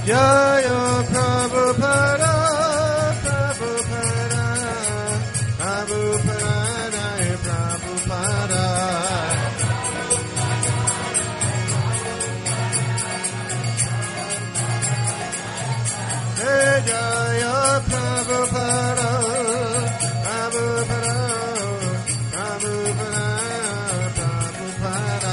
Jaya Prabhupada, Prabhupada, Prabhupada, Prabhupada. Hey Jaya Prabhupada, Prabhupada, Prabhupada, Prabhupada.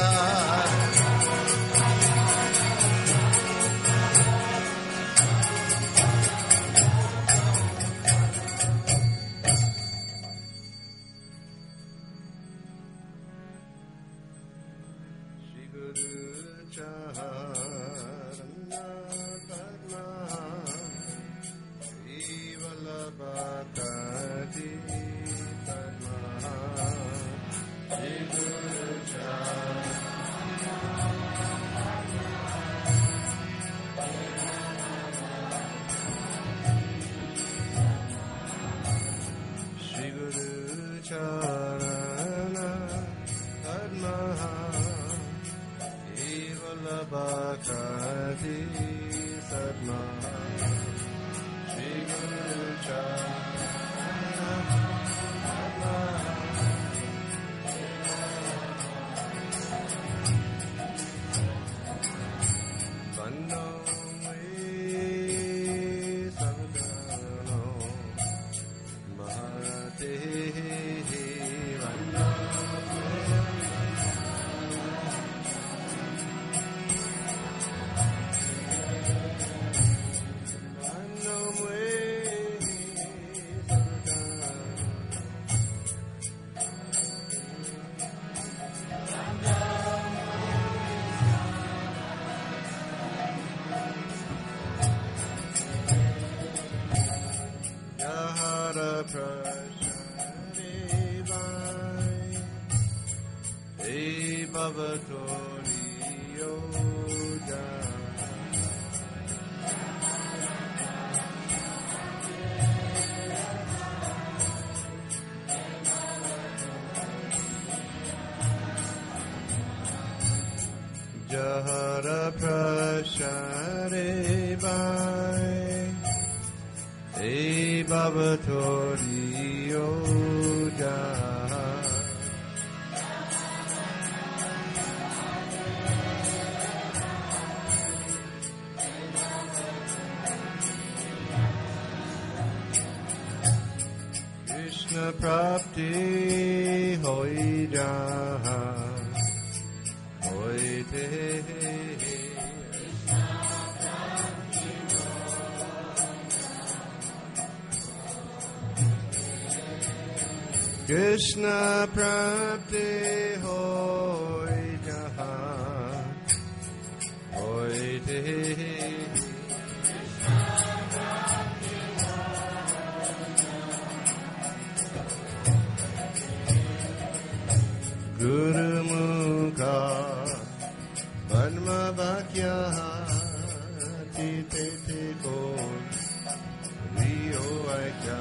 Jahara prashare vai, e bhavatori oja. Krishna prapti hoi jaha. Krishna prapti hoi jaha hoi te. Guru Mukha Varma Vakya Tite Te Ko Rio Aikya.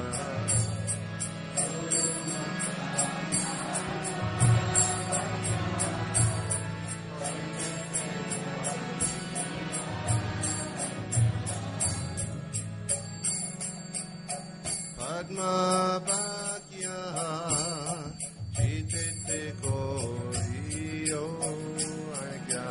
Padma Vakya Tite Te Ko Rio Aikya.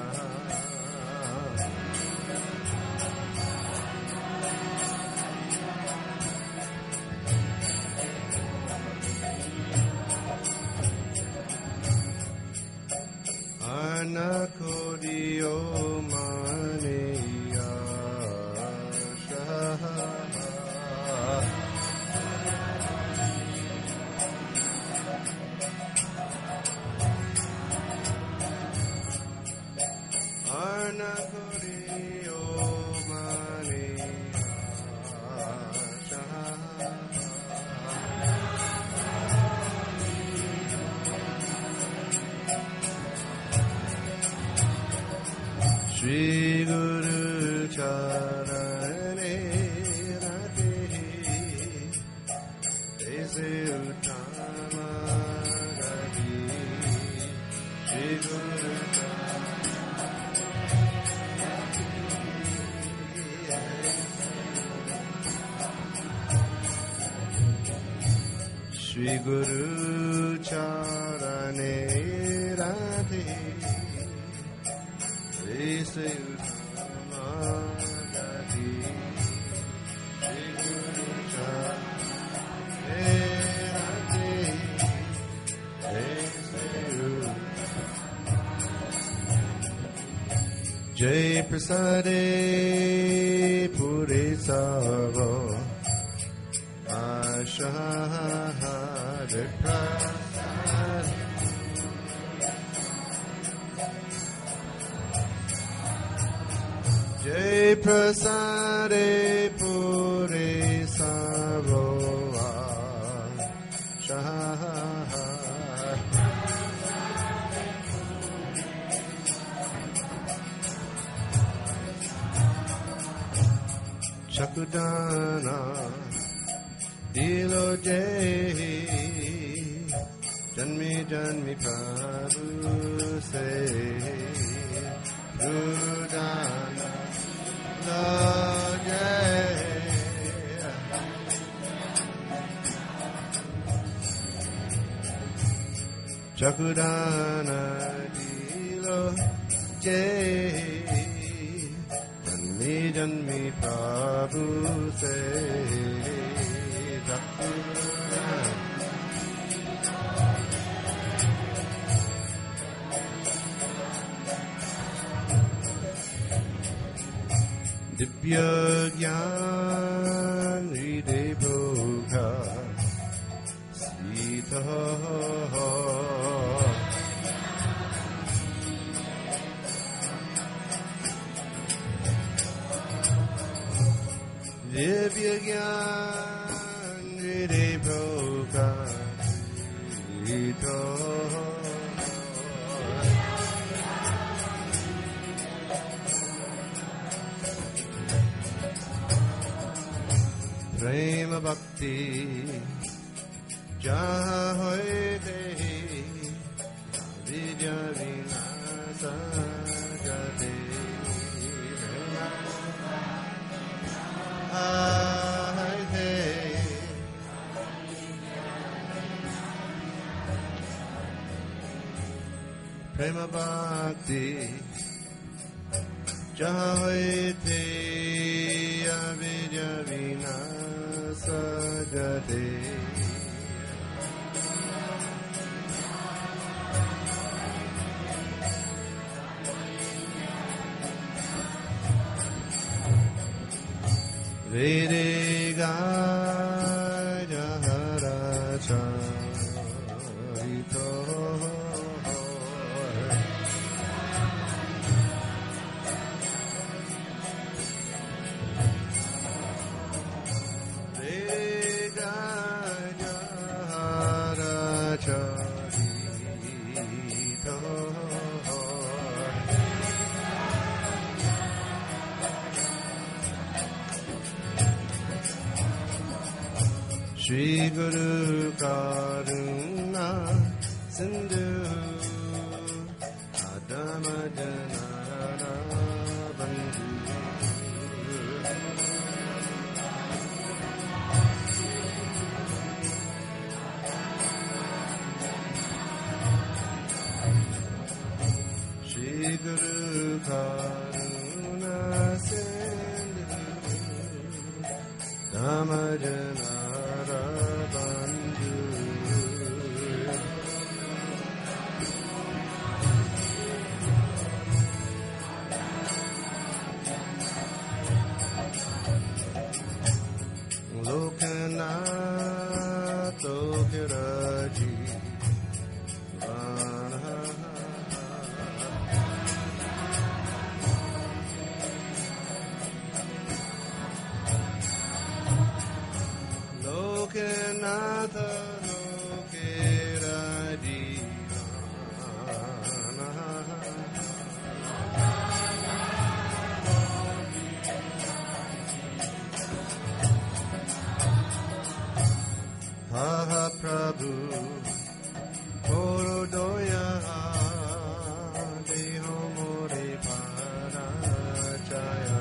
Anakodio Maniya Shaha. Anakodio Maniya Shaha. Shri Guru Charane Rati Dese Uttama Gati. Shri Guru Charane Shri Guru Charane Radhe Rese Uttama Gati Shri Guru Charane Radhe Rese Uttama Jai Prasade Puri Savo Ashahare Prasad Jai Prasade Puri Savo Ashahare Chakudana Dilo Jai Janmi Janmi Prabhu Se Rudana Lo Jai Chakudana Dilo Jai Janmi Janmi Prabhu Se Divya Gyan Hriday Bhoga Sita Divya Gyan Hriday Bhoga Sita Prema Bhakti Jaha Hoy Dehi Vidya Vinasa Jate Hoy Dehi Prema Bhakti Jaha Hoy Dehi Vidya Vinasa Jate Vede Gaya Haracharito Shri Guru Karuna Sindhu Adama Janara Bandhu Shri Guru Karuna Sindhu Adama Janara Lokanath Lokiraji Lokanath Lokiraji Ha Prabhu Korodoya Deho More Parachaya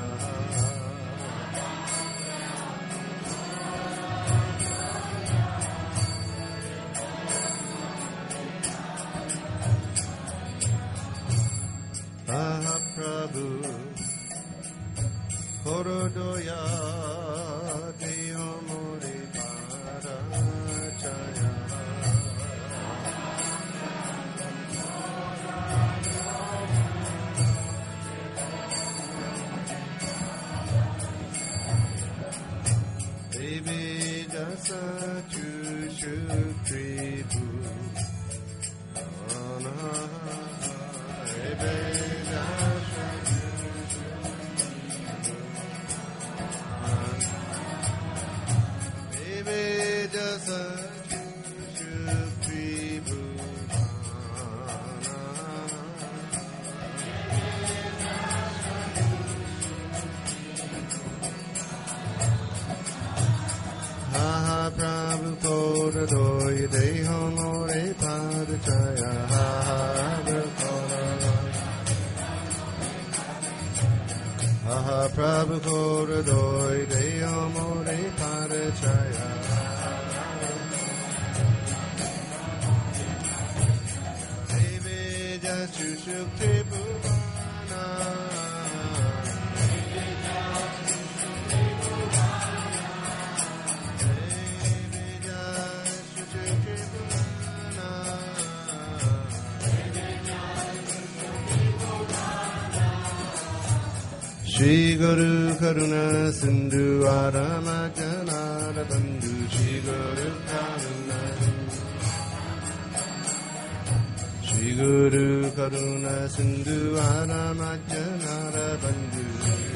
doya Deo More Parachaya Devi Jasa Chushu Tribu Prabhu Koda Doi Deho More Padachaya Prabhu Koda Doi Deho More Padachaya Devi Jashusukti Bhuvana Shri Guru Karuna Sindhu Aramajanara Bandhu Shri Guru Karuna Shri Guru Karuna Sindhu Aramajanara Bandhu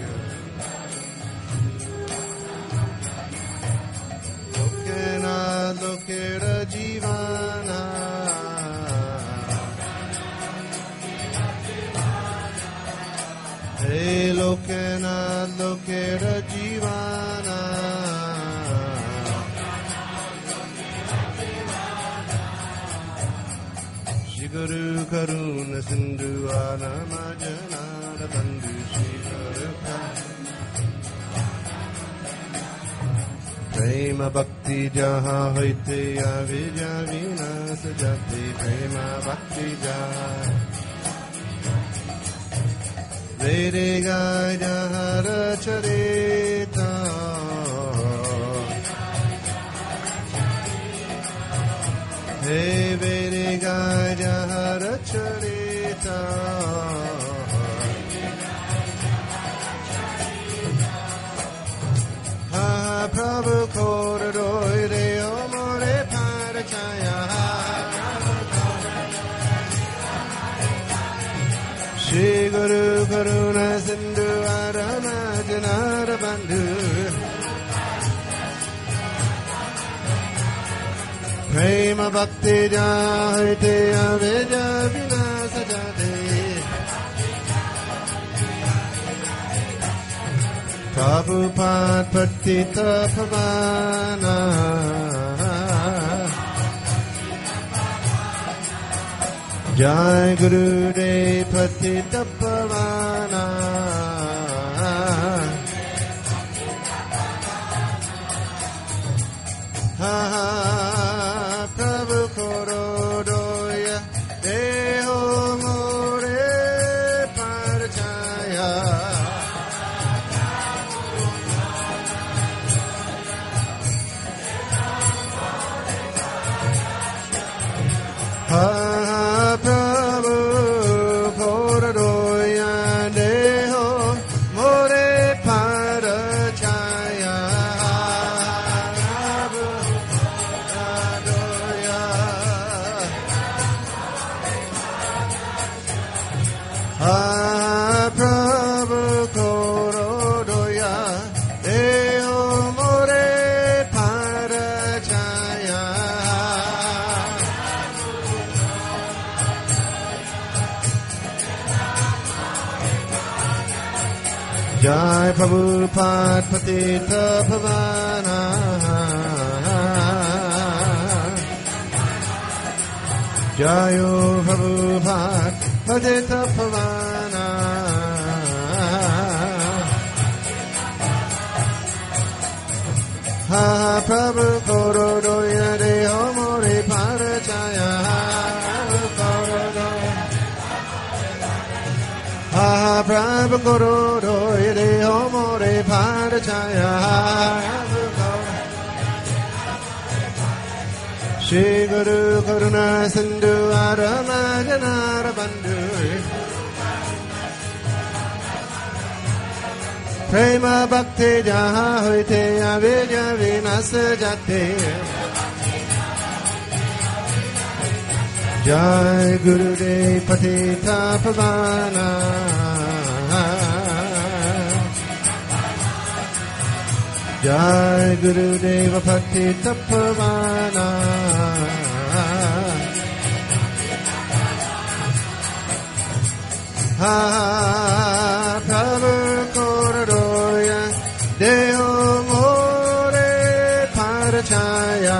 Lokena Lokera Jivana Hey Lokena Lokera Jivana Shri Guru Karuna Sindhu Anamajanara Bandhu Shri Guru Prema Bhakti Jaha Hoite Avijja Vinasa Jati Prema Bhakti Jaha Vede Gaya Hara Charita Hey Vede Gaya Hara Charita Ha Prabhu Koda Doi Deo More Parachaya Shri Guru Karuna Sindhu Aramajanara Bandhu Prema Bhakti Jahite Avijja Vinasa Jate Prabhupada Patita Pavana Jai Guru De Patita Pavana Ha Prabhu Korodoya Deho More Parachaya Ha Prabhu Korodoya Deho More Parachaya Ha Prabhu Korodoya Deho More Parachaya Jai Prabhupada Patita Pavana Jayo Prabhupada Patita Pavana Ha Prabhu Korodoya Deho More Parachaya Ha Prabhu Korodoya Deho More Bharachaya Shri Guru Karuna Sindhu Aramajanara Bandhu Prema Bhakti Jaha Hoite Avidya Vinasa Jate Jai Gurudev Patita Pavana Jai Gurudev Patita Pavana Ha Prabhu Korodoya Deo More Parachaya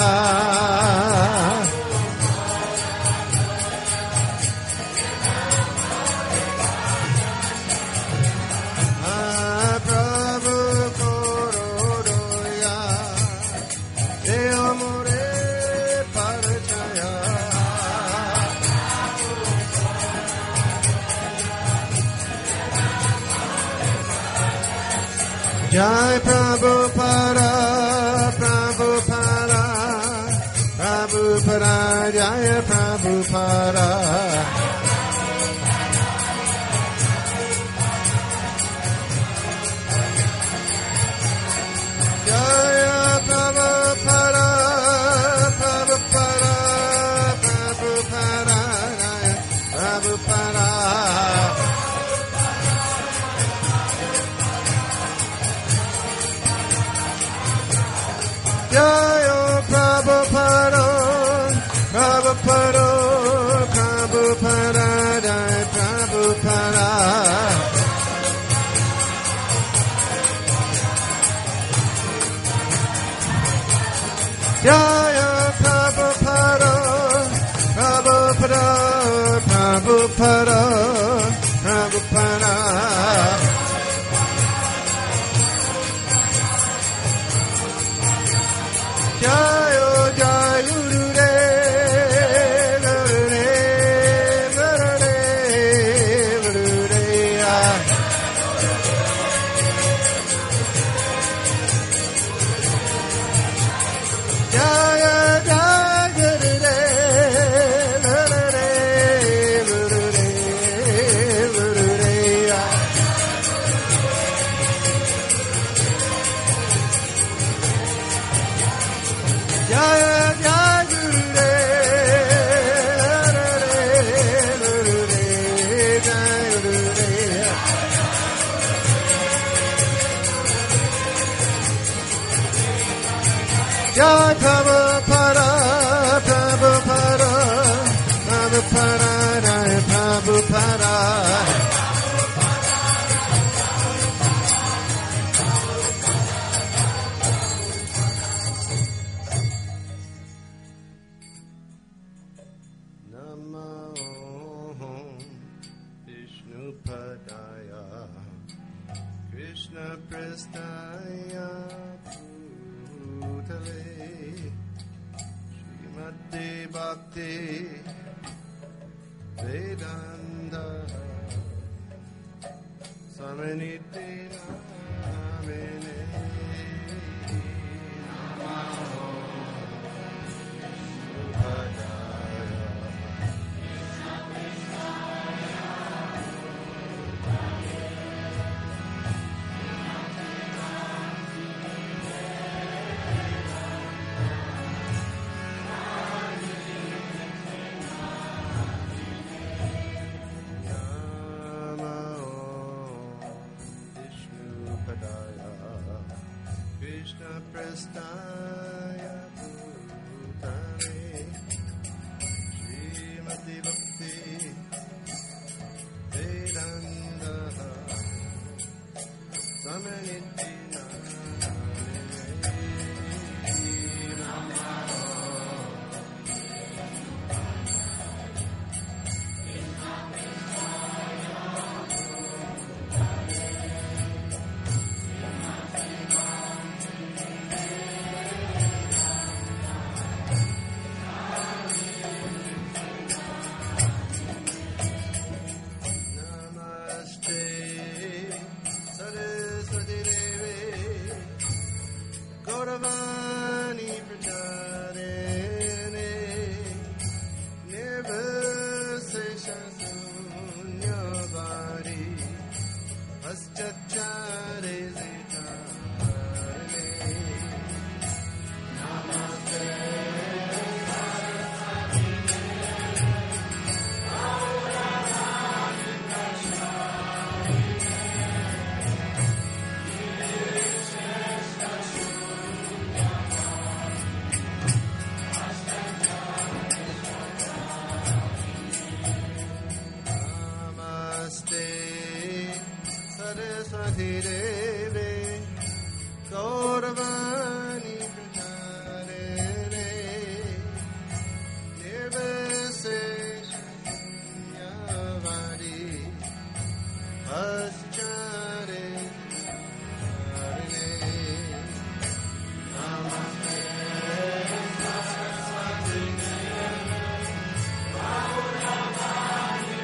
Jai Prabhupada, Prabhupada, Prabhupada, Jai Prabhupada. Jai Prabhupada, Prabhupada, Prabhupada, Jai Prabhupada. Jaya Prabhupada, Prabhupada, Prabhupada, Jai Prabhupada. Jaya Prabhupada, Prabhupada, Prabhupada, Prabhupada. Jai Jai Gurudev, Gurudev, Gurudev, Gurudev. Jai Jai Gurudev, Gurudev, Gurudev, Gurudev. Jaya Jaya Gurudev, Gurudev, Jai Gurudev. Jai Prabhupada, Prabhupada, Prabhupada, Jai Prabhupada. Krishna Prestaya Bhutale Srimati Bhakti Vedanta Samaniti Namine Krishna Prestaya Bhutale Srimati Bhakti Vedanta Samaniti Saraswati Vaschachare Zitarane Namaste Saraswati Devi Gauravani Pracharene Nirviseshanyavari Paschare Namaste Saraswati Devi Gauravani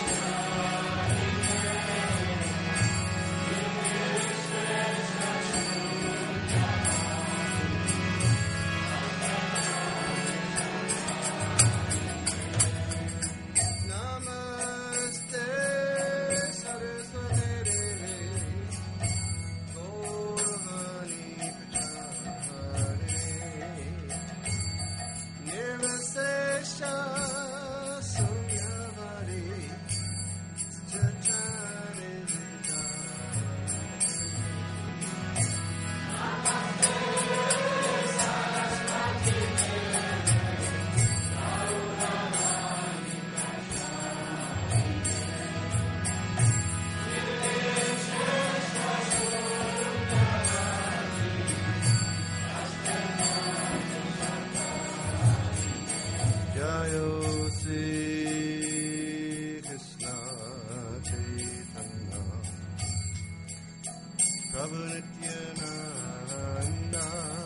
Jayo Sri Krishna Chaitanya Prabhu Nityananda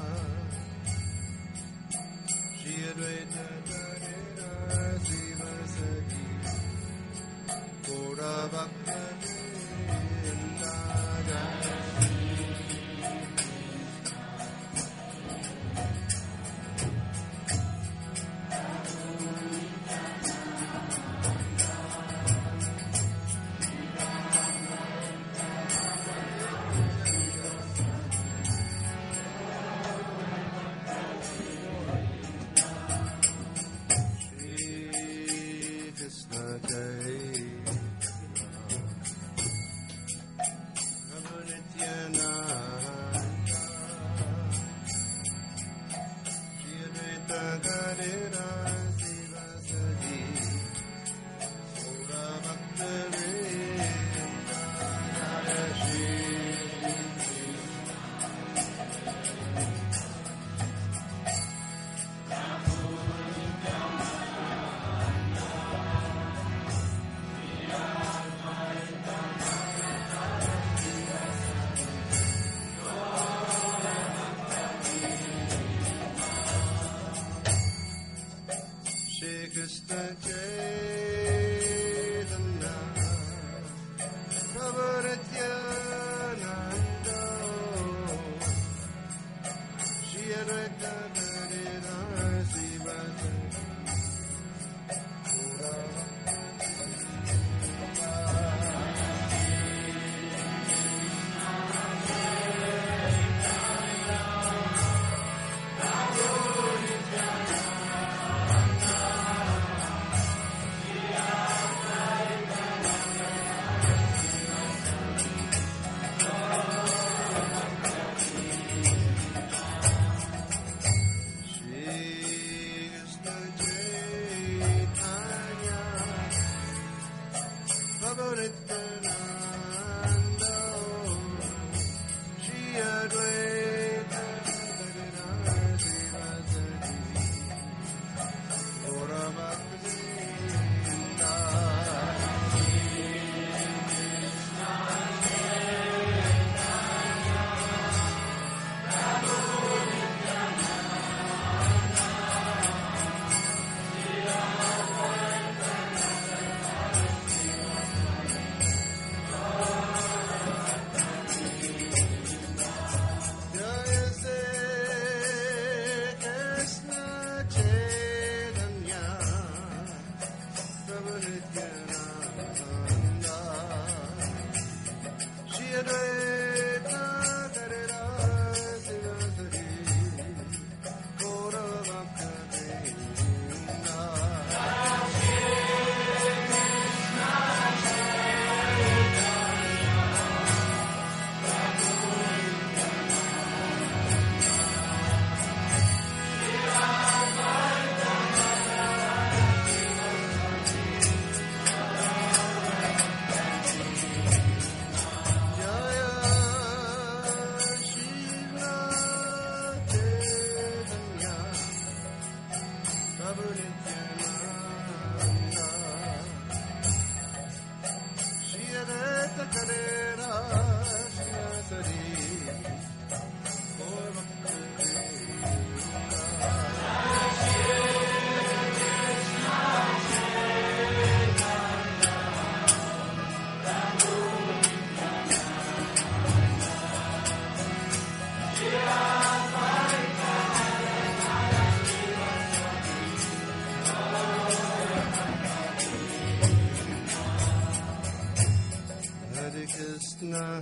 Shri Advaita Gadadhara Srivasadi Gaura Bhakta Vrinda Jaya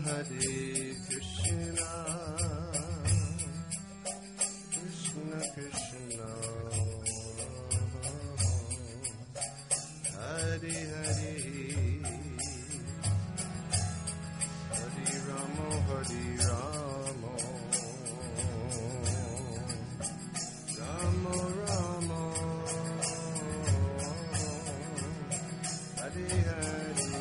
Hare Krishna, Krishna Krishna, Hare Hare, Hare Rama, Hare Rama, Rama Rama, Hare Hare.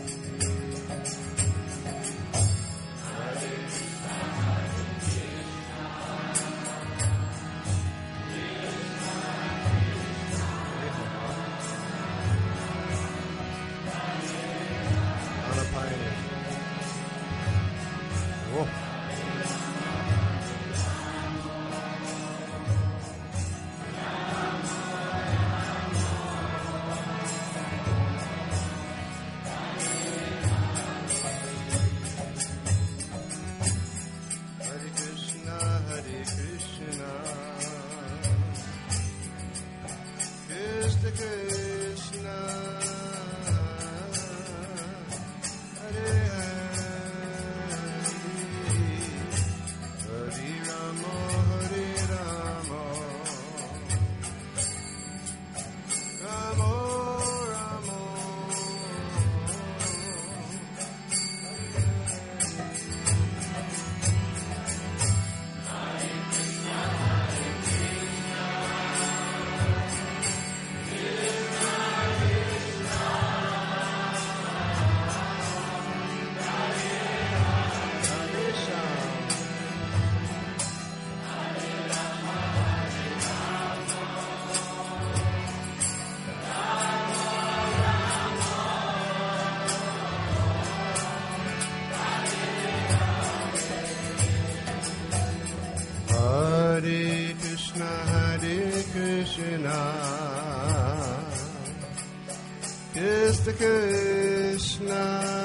Krishna Krishna,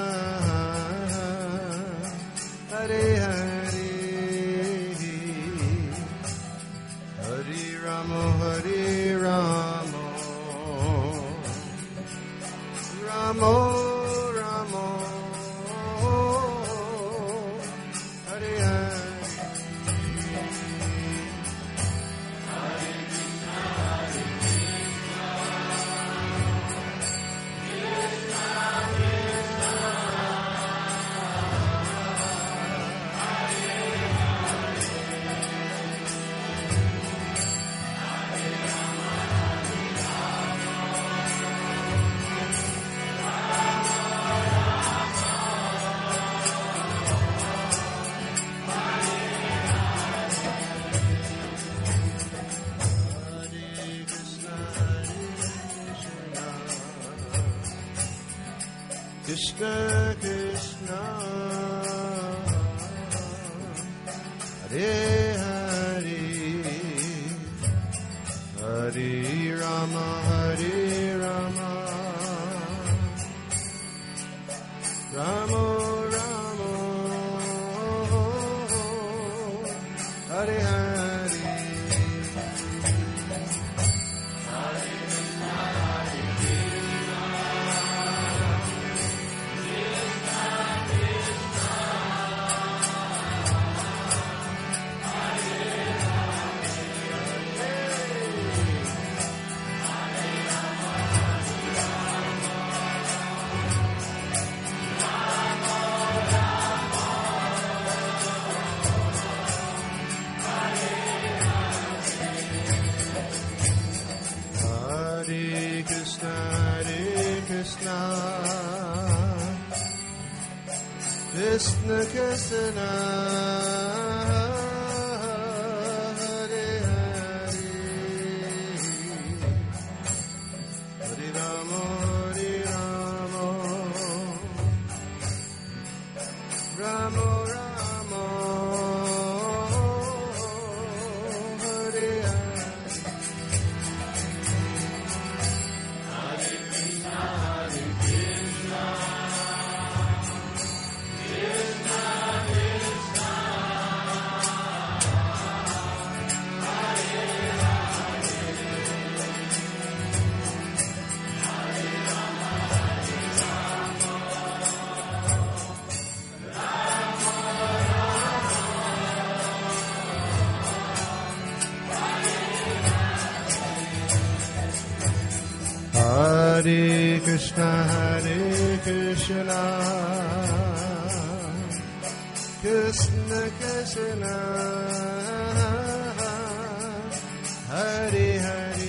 Hare Hare, Hare Rama, Hare Rama, Rama Rama, Hare Hare. Krishna Krishna, Hare Hare, Hare Rama, Hare Rama, Rama Rama, Hare Hare. Krishna Krishna, Hare Hare, Hare Rama, Hare Rama, Rama Rama, Hare Hare. Rama Hare Krishna, Hare Krishna, Krishna Krishna, Hare Hare,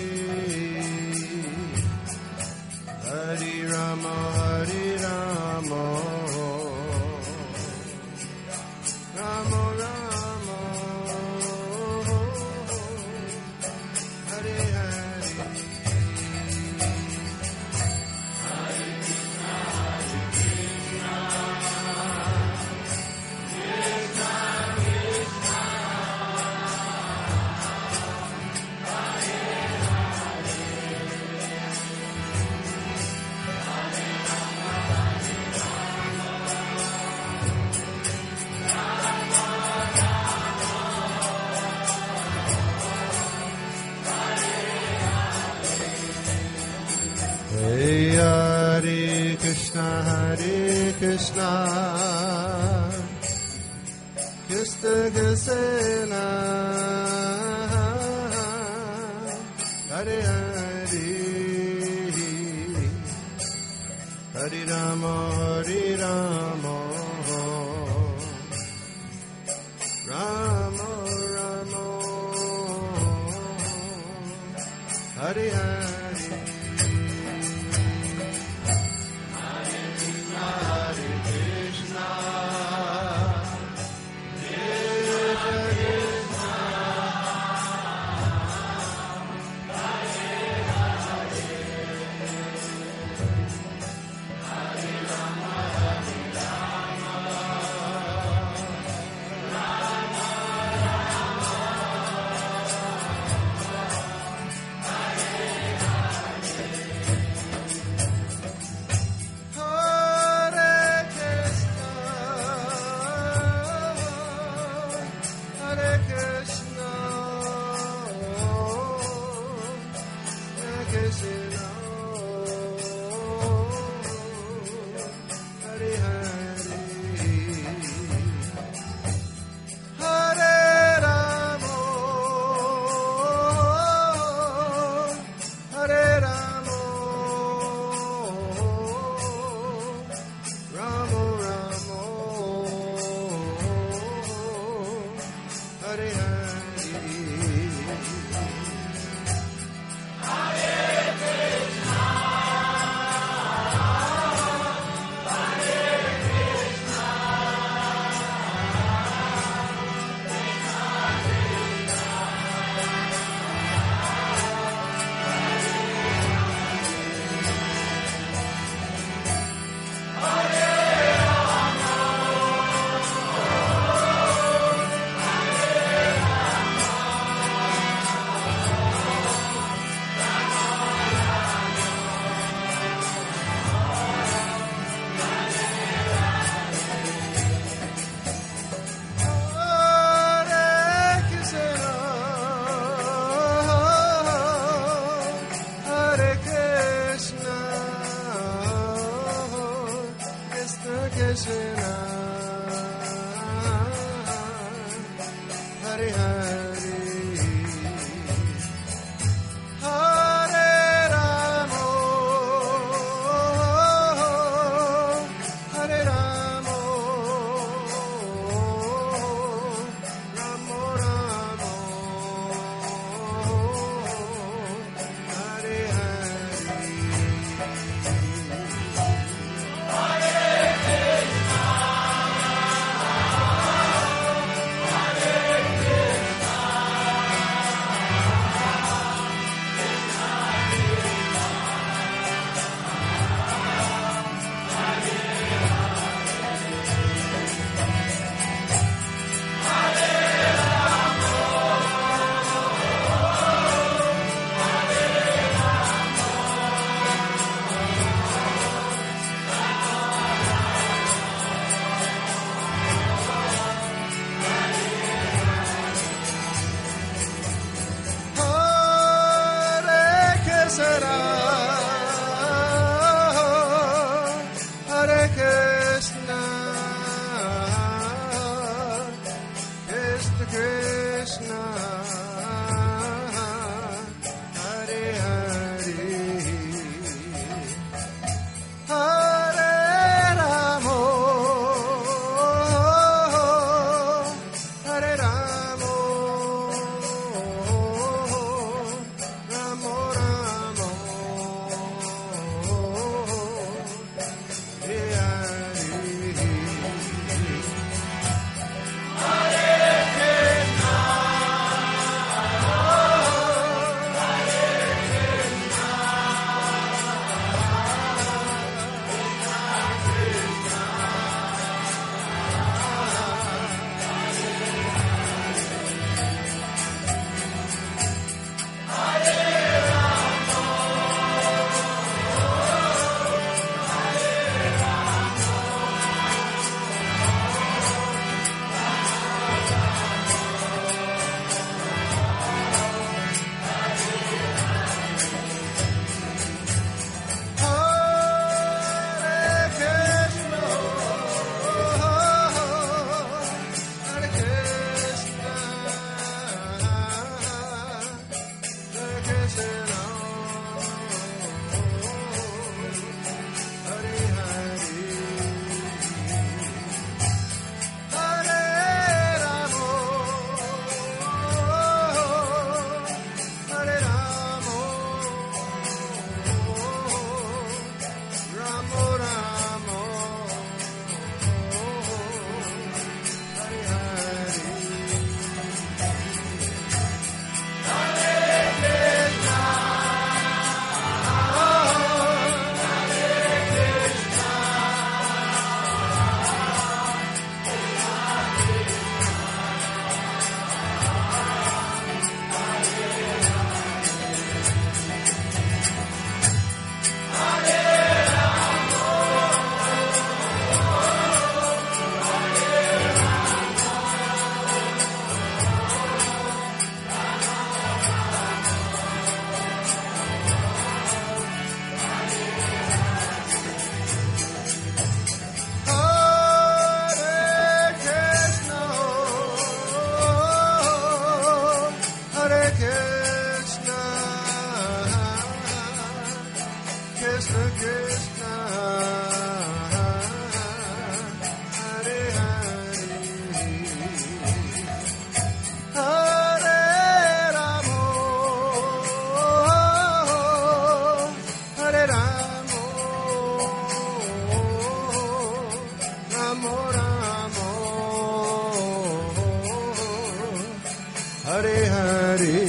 Hare Rama, Hare Rama, Rama Rama, Hare Hare. Hare Krishna, Hare Krishna, Krishna Krishna, Hare Hare, Hare Rama, Hare Rama, Rama Rama, Hare Hare. Hare Hare.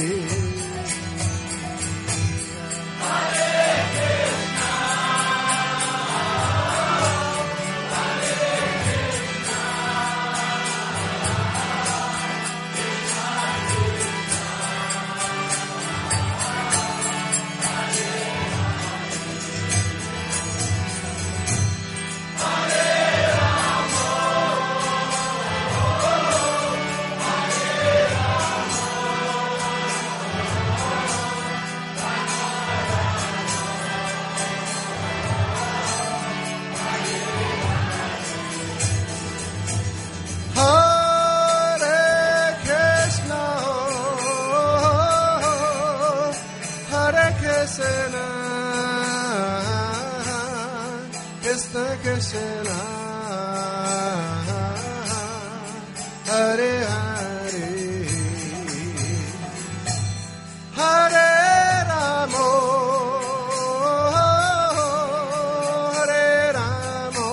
Krishna, Hare Hare, Hare Ramo, Hare Ramo,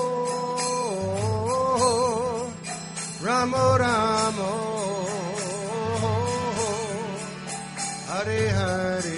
Ramo Ramo, Hare Hare.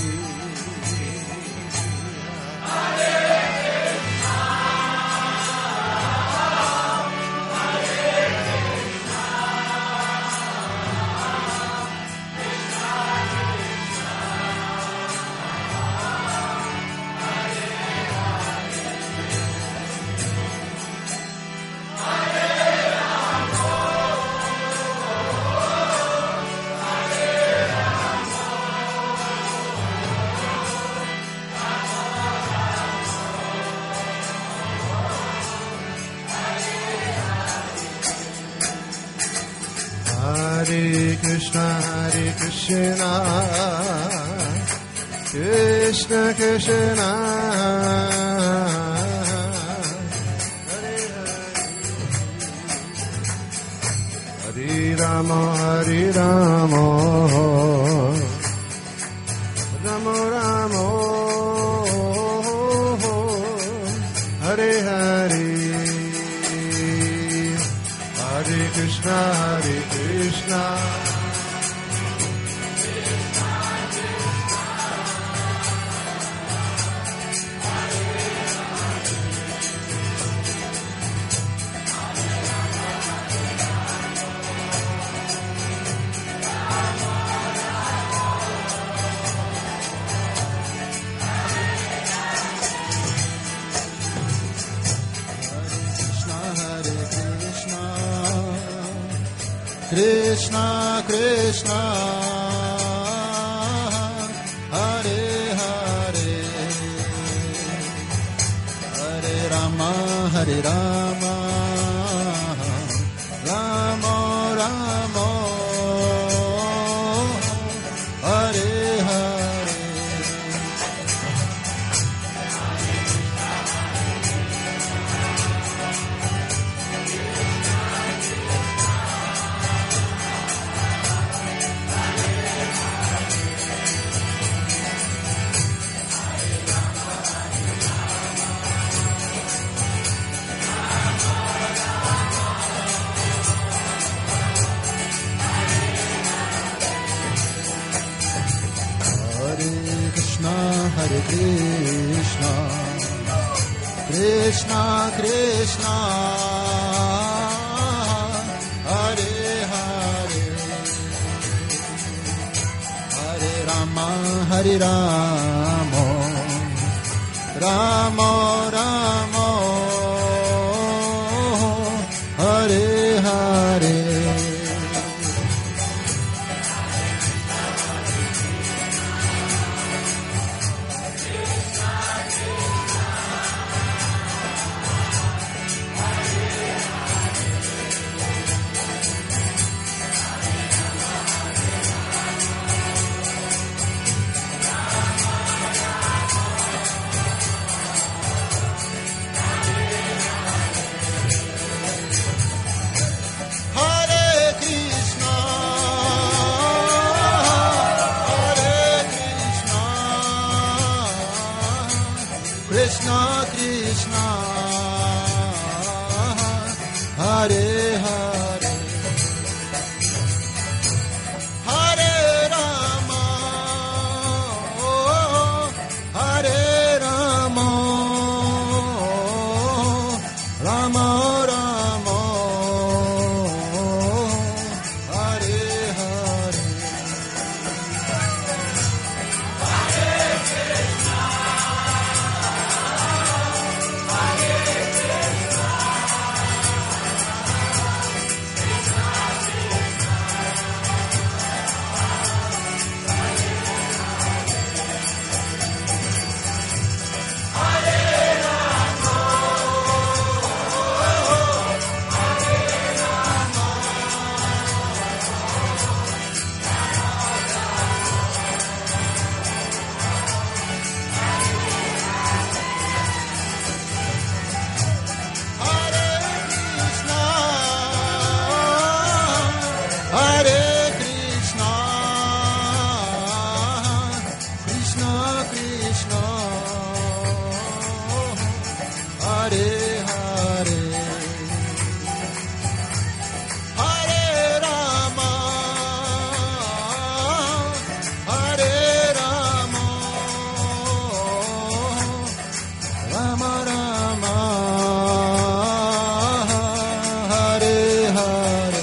Hare Krishna, Krishna Krishna, Hare Hare, Hare Rama, Hare Rama, Rama Rama, Hare Hare. Hare Krishna, Hare Krishna, Krishna Krishna, Hare Hare, Hare Rama, Hare Rama, Rama Rama, Hare Hare. Hare Krishna, Krishna Krishna, Hare Hare, Hare Rama, Hare Rama, Rama Rama, Hare Hare. Hare.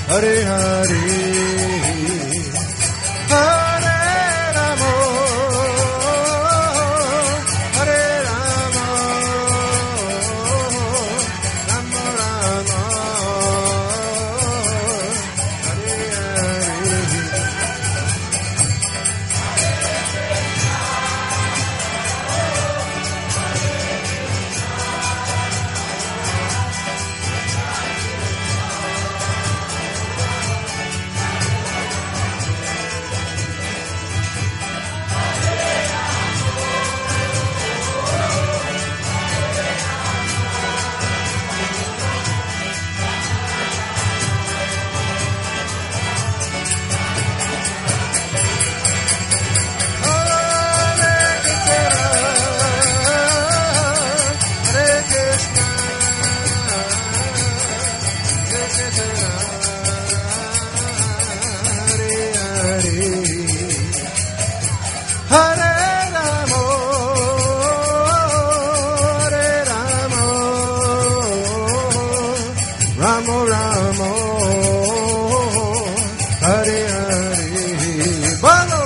Hare Hare Hare Ramo Hare Ramo Ramo Ramo Hare Hare Ramo Ramo Hare Hare Balo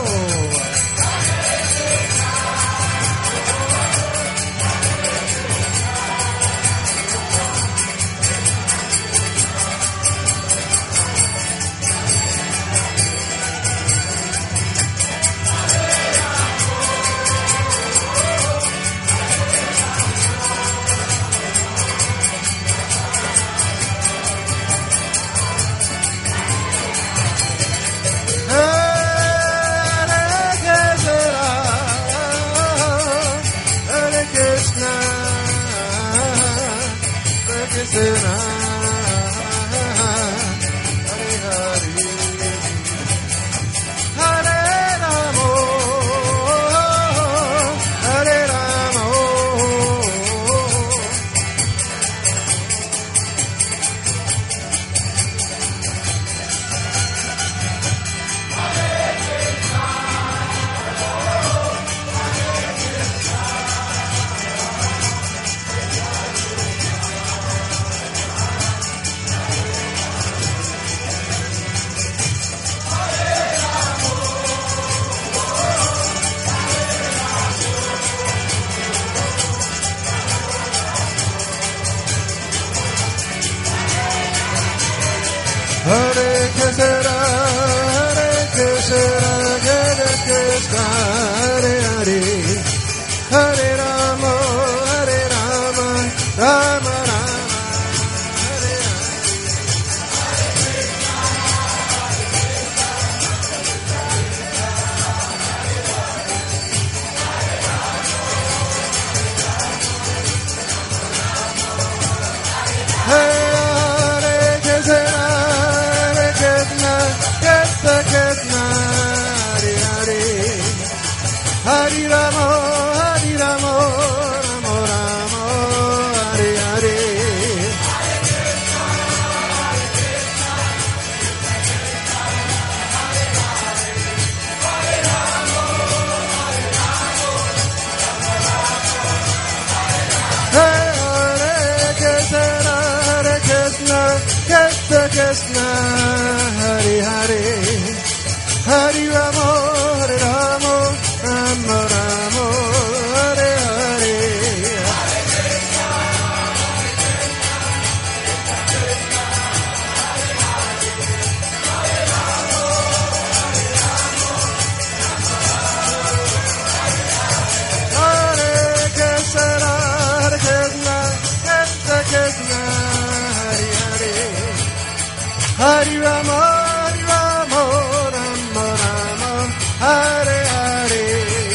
Krishna Hare Hare Hare Ramo Hare Ramo Hare Krishna, Hare Krishna, Hare Krishna, Hare Hare, Hare Rama, Hare Rama, Rama Rama, Hare Hare. Hare Krishna, Hare Krishna, Krishna Krishna, Hare Hare, Hare Rama, Hare Rama, Rama Rama, Hare Hare. Hare Krishna, Hare Krishna, Krishna Krishna, Hare Hare, Hare Rama, Hare Rama, Rama Rama, Hare Hare. Hare Krishna, Hare Krishna, Krishna Krishna, Hare Hare, Hare Rama, Hare Rama, Rama Rama, Hare Hare.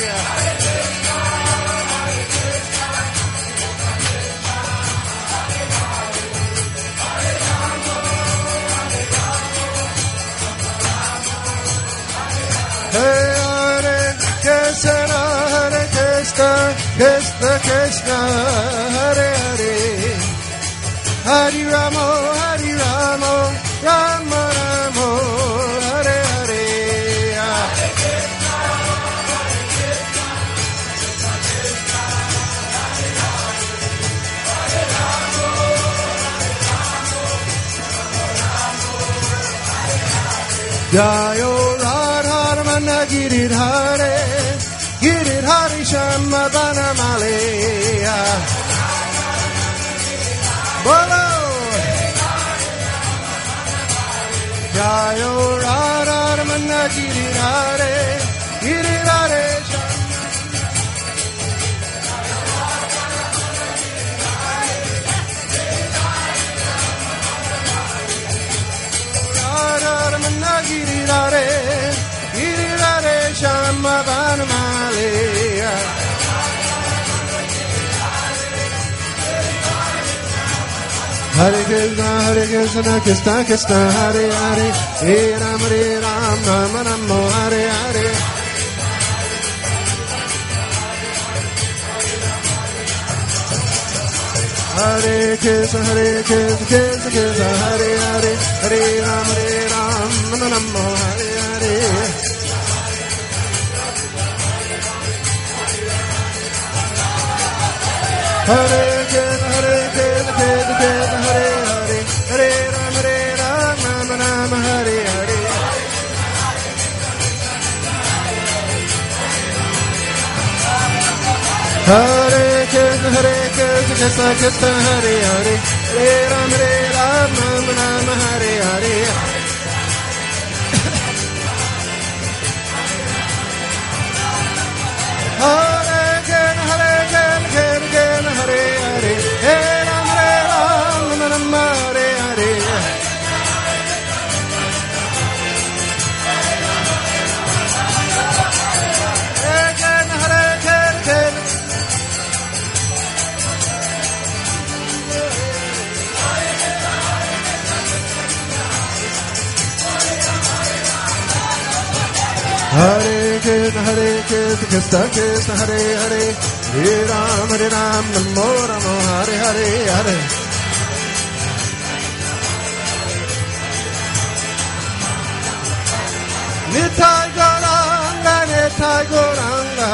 Hare Krishna, Hare Krishna, Krishna Krishna, Hare Hare, Hare Rama, Hare Rama, Rama Rama, Hare Hare. Hare Jayo Radharmana Giridhare Giridhari Shama Banamaleya Bolo Jayo Radharmana Giridhare Giridhare Girirare, girirare, Shama Banamaleya. Hare Krishna, Krishna Krishna, Hare Hare, Ram Ram, Namo Hare Hare. Hare Krishna, Krishna, Hare Hare, Hare Ram, Namo Hare Hare. Hare Krishna, Krishna, Hare Hare, Hare Ram, Namo Hare Hare. Hare Krishna, Krishna, Hare Hare, Hare Ram, Namo Hare Hare. Hare Krishna, Hare Hare, Hare Ram, Namo Hare Hare. Hare Krishna, Krishna Krishna, Hare Hare, Hare Ram, Namo Hare Hare Hare. Nitai Gauranga, Nitai Gauranga.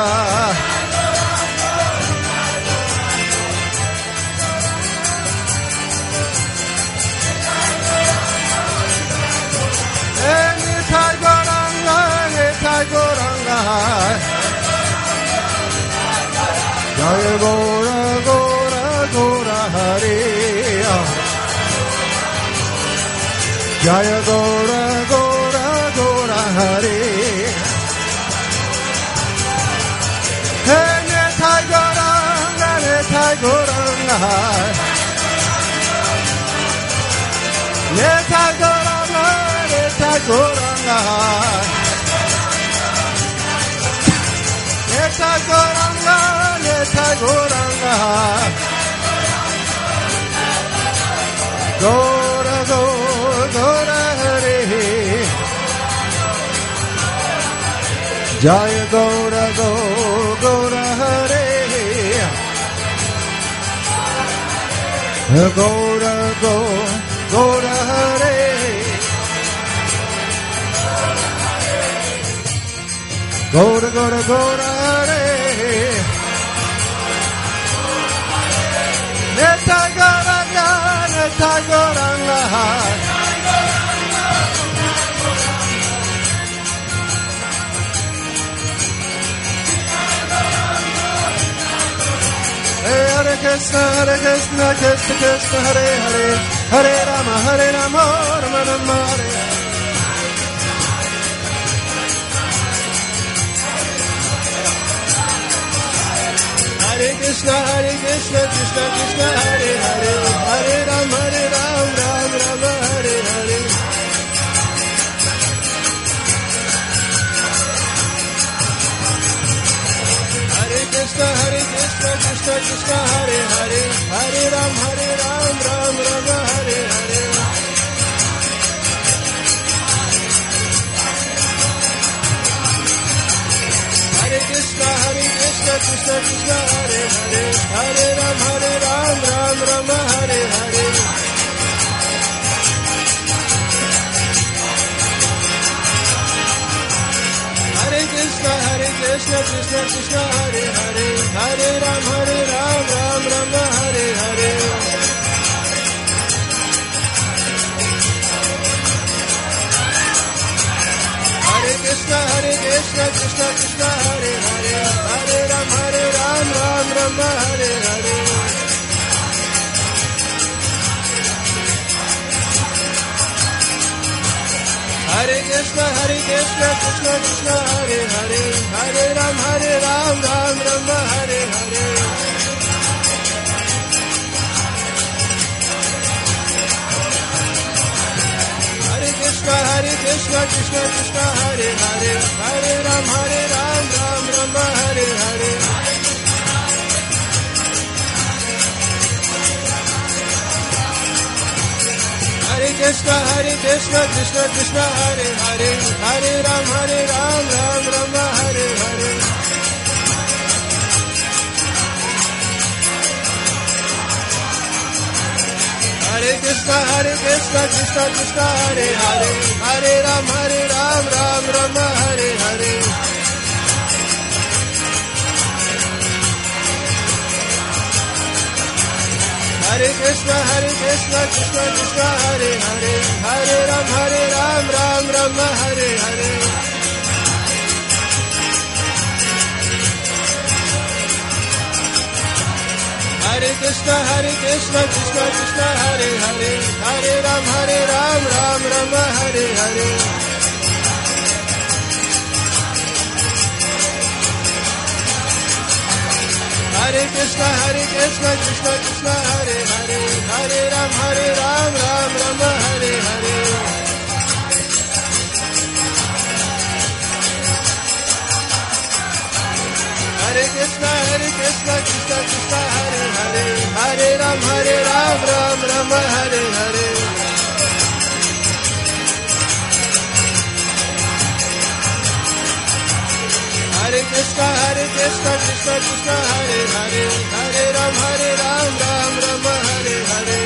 Nitai Gauranga, Nitai Gauranga. Jaya Gaura, Gaura, Gaura Hare. Jaya Gaura, Gaura, Gaura Hare. Hey, Nitai Gauranga, Nitai Gauranga. Nitai Gauranga, Nitai Gauranga. Nitai Gauranga, Nitai Gauranga. Gaura, Gaura, Gaura Hare. Jaya Gaura, Gaura, Gaura Hare. Gaura, Gaura, Gaura Hare. Gaura, Gaura, Gaura Hare. Nitai Gauranga, Nitai Gauranga. Hare Krishna, Krishna Krishna, Hare Hare, Hare Rama, Rama Rama, Hare Hare. Hare Krishna, Krishna Krishna, Hare Hare, Hare Rama, Rama Rama, Hare Hare. Hare Krishna, Krishna, Hare Hare, Hare Rama, Rama Rama, Hare Hare. Hare Krishna, Krishna, Hare Hare, Hare Rama, Rama Rama, Hare Hare. Hare Krishna, Krishna, Hare Hare, Hare Rama, Rama Rama, Hare Hare. Krishna Hare Krishna Krishna Krishna Hare Hare Hare Ram Ram Ram Hare Hare Hare Krishna Krishna Krishna Hare Hare Hare Ram Ram Hare Hare Hare Krishna Krishna Krishna Hare Hare Hare Ram Ram Hare Hare Hare Krishna Krishna Krishna Hare Hare Hare Ram Ram Hare Hare Hare Krishna Krishna Krishna Hare Hare Hare Ram Ram Hare Hare Hare Krishna Krishna Krishna Hare Hare Hare Ram Ram Hare Hare Hare Krishna Krishna Krishna Hare Hare Hare Ram Ram Hare Hare Hare Krishna Krishna Krishna Hare Hare Hare Ram Ram Hare Hare Hare Krishna Krishna Hare Hare Hare Ram Ram Hare Hare Hare Krishna Krishna Hare Hare Hare Ram Ram Hare Hare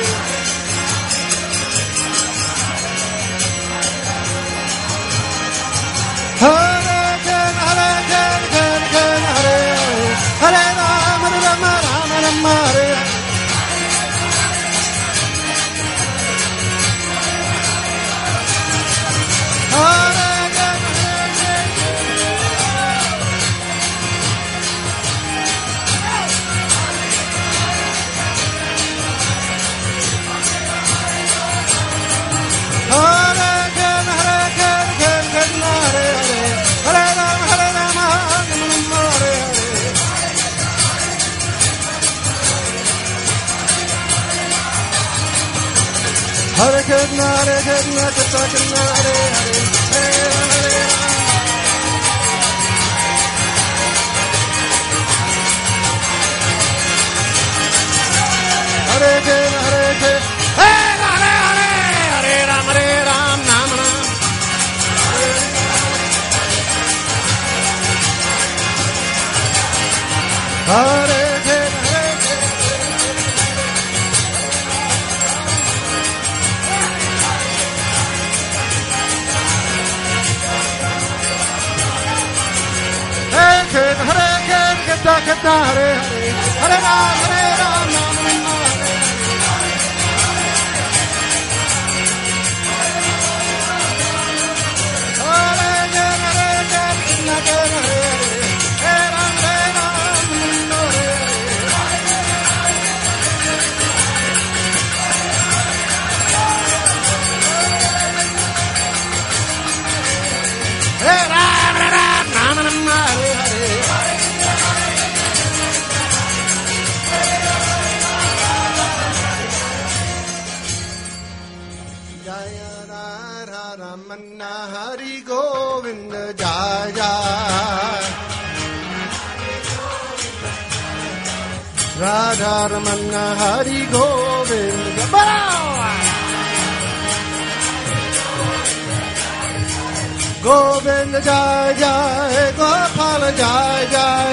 Hare Ram Ram Hare Hare Krishna Krishna Krishna Hare Hare Hare Hare Krishna Hare Ram Nam Ram Hare Krishna Hare Hare Ram Nam Hari Govind Jai Jai Radha Ramana Hari Govind Govind Jai Jai Gopal Jai Jai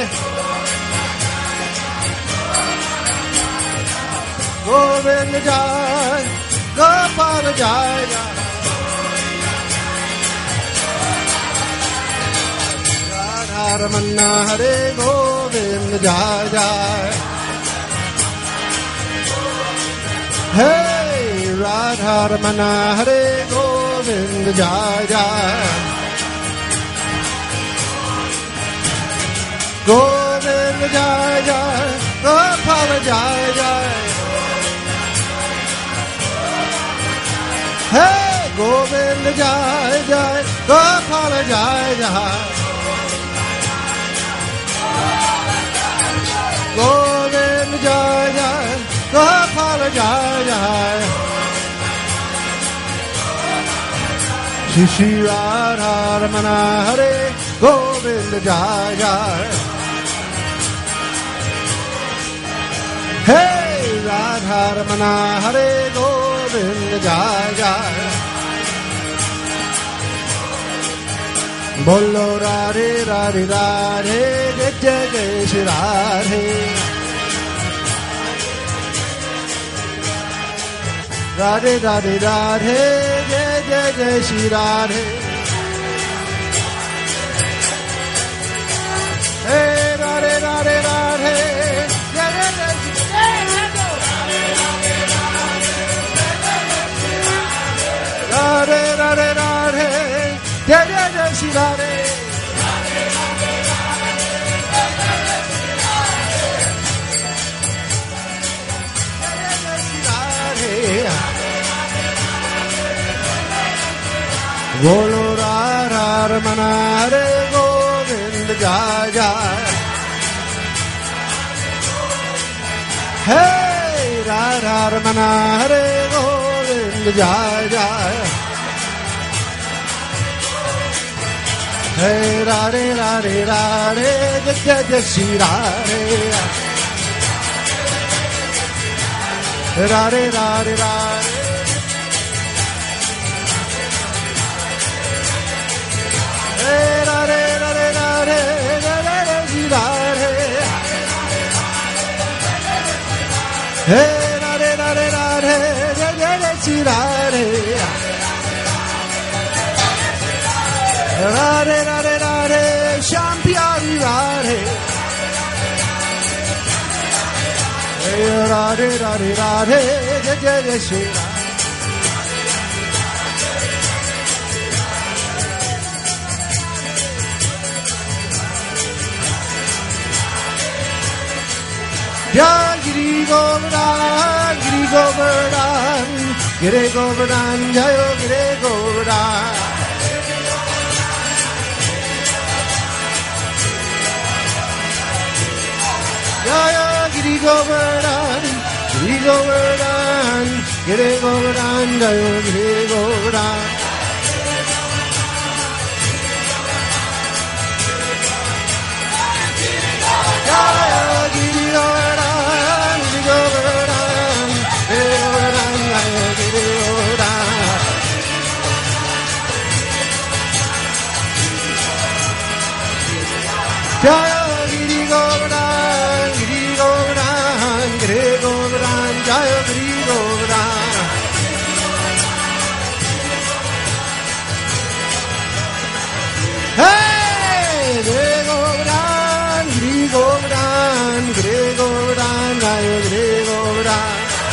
Govind Jai Gopal Jai Jai Ramana Hare Govind Jai Jai Hey Radha Ramana Hare Govind Jai Jai Govinda Jai Jai, Gopala Jai Jai. Hey, Govinda Jai Jai, Gopala Jai Jai. Govinda Jai Jai, Gopala Jai Jai. Shri Radha Ramana Hare, Govinda Jai Jai. Hey, Radha Ramana Hare, Govinda Jai Jai. Bolo Radhe Radhe Radhe, Jai Jai Shri Radhe. Radhe Radhe Radhe, Jai Jai Jai Shri Radhe. Hey, Radhe Radhe Radhe, Jai Jai Jai Shri Radhe. Radhe Radhe Radhe, Jai Jai Jai Shri Radhe. Bolo Radha Ramana Hare, Govinda Jai Jai. Hey, Radha Ramana Hare, Govinda Jai Jai. Hey, Radhe Radhe Radhe, Jai Jai Shri Radhe. Radhe Radhe Radhe. Hey, Radhe Radhe Radhe, Jai Jai Shri Radhe. Hey, Radhe Radhe Radhe, Jai Jai Shri Radhe. Radhe Radhe Radhe, Shyam Pyari Radhe. Hey, Radhe Radhe Radhe, Jai Jai Shri Radhe. Jai Giri Govardhan, Giri Govardhan, Giri Govardhan, Jayo Giri Govardhan. Jaya Giri Govardhan, Giri Govardhan, Giri Govardhan, Jayo Giri Govardhan. Jaya Giri Govardhan, Giri Govardhan, Giri Govardhan, Jayo Giri Govardhan. Jaya Giri Govardhan, Giri Govardhan, Giri Govardhan, Jaya Giri Govardhan. Hey, Giri Govardhan, Giri Govardhan, Giri Govardhan, Jaya Giri Govardhan.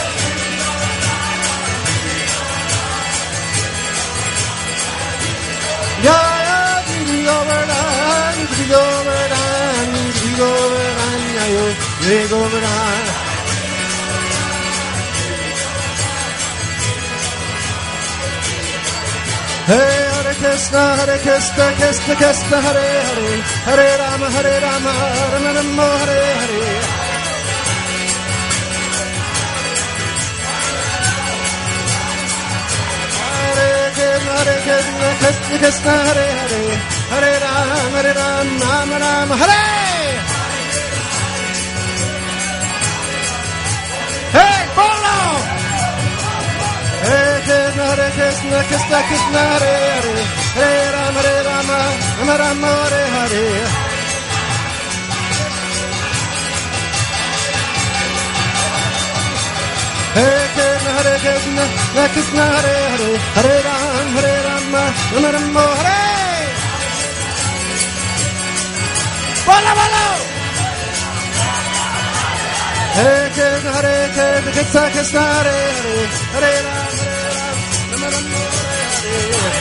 Jaya Giri Govardhan, Giri Govardhan, Giri Govardhan, Jaya Giri Govardhan. Hey, Hare Krishna, Krishna, Krishna, Hare Hare, Hare Rama, Rama Rama, Hare Hare. Hare Krishna, Krishna, Hare Hare, Hare Rama, Rama Rama, Hare. Hey, Bolo! Hey, Hare Krishna, Krishna, Krishna, Hare Hare, Hare Rama, Rama Rama, Hare Hare. Hey, Hare Krishna, Krishna, Hare Hare, Hare Rama, Rama Rama, Hare. Bolo, Bolo! Hey, Hare Krishna, Krishna, Hare Hare, Hare Rama, Rama Rama, Hare Hare.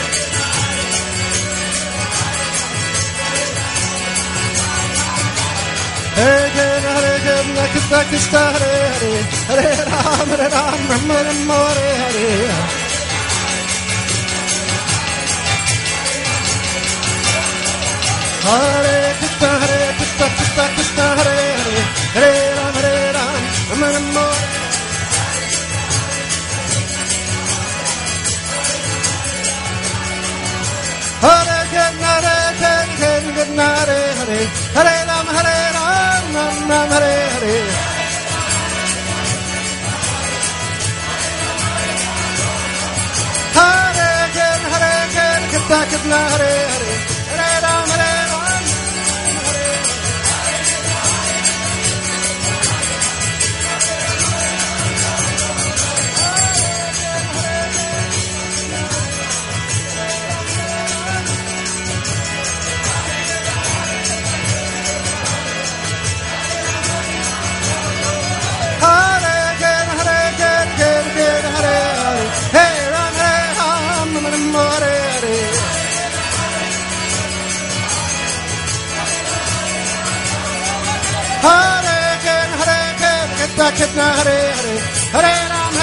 Krishna Hare Hare Hare Ram Rama Rama Hare Hare Hare Krishna Krishna Krishna Hare Hare Hare Ram Rama Rama Hare Krishna Krishna Hare Hare Hare Ram Rama Hare Hare Hare Krishna Krishna Hare Hare Hare Ram Hare Krishna Hare Hare Hare Ram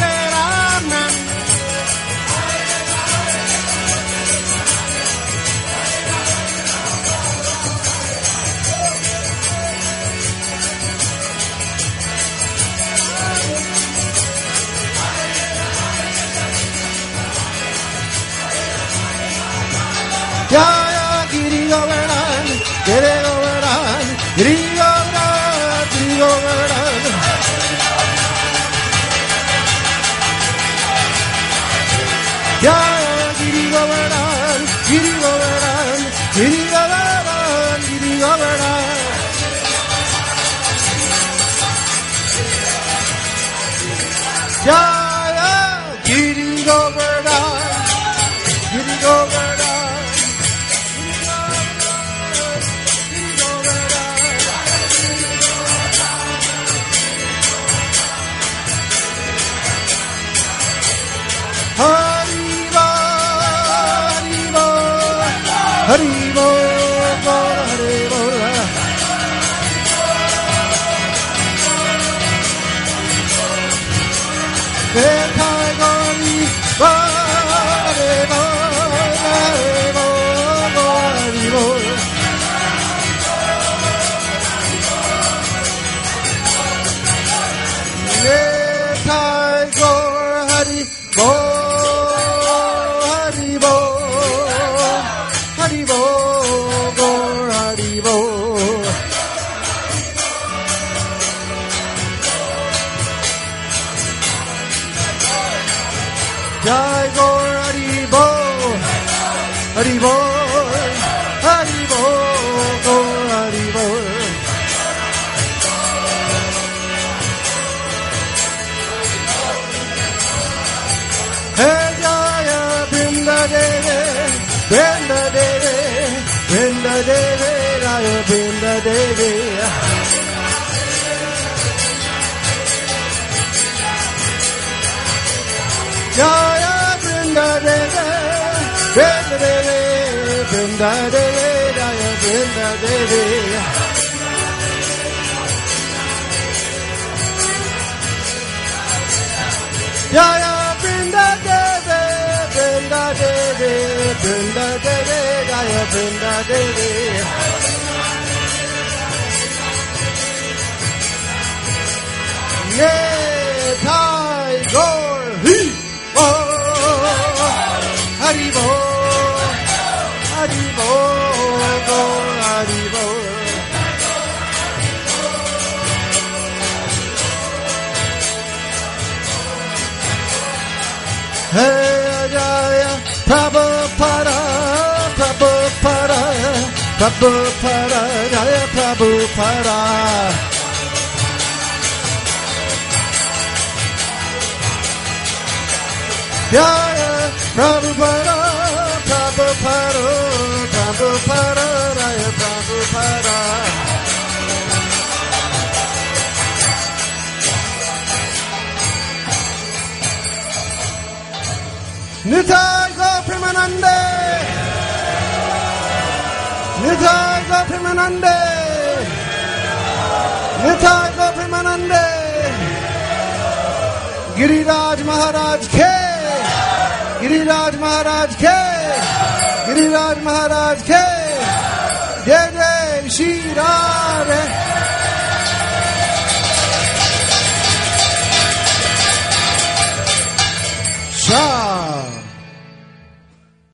Jaya Giri Govardhan Giri Govardhan Giri Govardhan Giri Govardhan Jaya Giri Govardhan Giri Govardhan Giri Govardhan Giri Govardhan Jaya Giri Govardhan Giri Govardhan Hari Bol, Hari Bol. Dekhai Gori, Hari Bol, Hari Bol, Hari Bol. Dekhai Gori, Hari Bol. Jai Gaur Hari Bol, Hari Bol, Hari Bol, Gaur Hari Bol. Hey Jaya Brinda Devi, Brinda Devi, Brinda Devi, Jaya Brinda Devi. Jaya Brinda Devi, Brinda Devi, Brinda Devi, Jaya Brinda Devi. Jaya Brinda Devi, Brinda Devi, Brinda Devi, Jaya Brinda Devi. Nitai Gaur Hari Bol, Hari Bol, Gaur Hari Bol. Hey Jaya Prabhupada, Prabhupada, Prabhupada, Jaya Prabhupada. Jaya Prabhupada, Prabhupada, Prabhupada, Jaya Prabhupada. Nitai Gaur Premanande, Nitai Gaur Premanande, Nitai Gaur Premanande. Giriraj महाराज के, गिरिराज महाराज के, गिरिराज महाराज के। जय जय श्री राधे। शांति